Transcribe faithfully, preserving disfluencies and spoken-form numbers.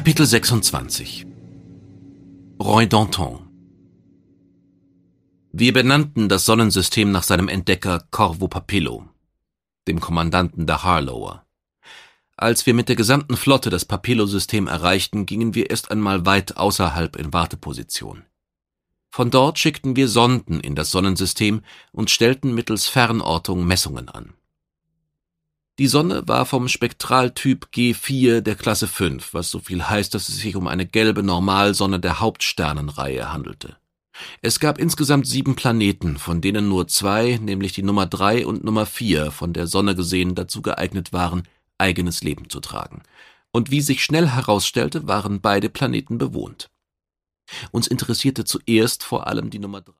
Kapitel sechsundzwanzig. Roy Danton. Wir benannten das Sonnensystem nach seinem Entdecker Corvo Papillo, dem Kommandanten der Harlower. Als wir mit der gesamten Flotte das Papillo-System erreichten, gingen wir erst einmal weit außerhalb in Warteposition. Von dort schickten wir Sonden in das Sonnensystem und stellten mittels Fernortung Messungen an. Die Sonne war vom Spektraltyp G vier der Klasse fünf, was so viel heißt, dass es sich um eine gelbe Normalsonne der Hauptsternenreihe handelte. Es gab insgesamt sieben Planeten, von denen nur zwei, nämlich die Nummer drei und Nummer vier, von der Sonne gesehen dazu geeignet waren, eigenes Leben zu tragen. Und wie sich schnell herausstellte, waren beide Planeten bewohnt. Uns interessierte zuerst vor allem die Nummer drei.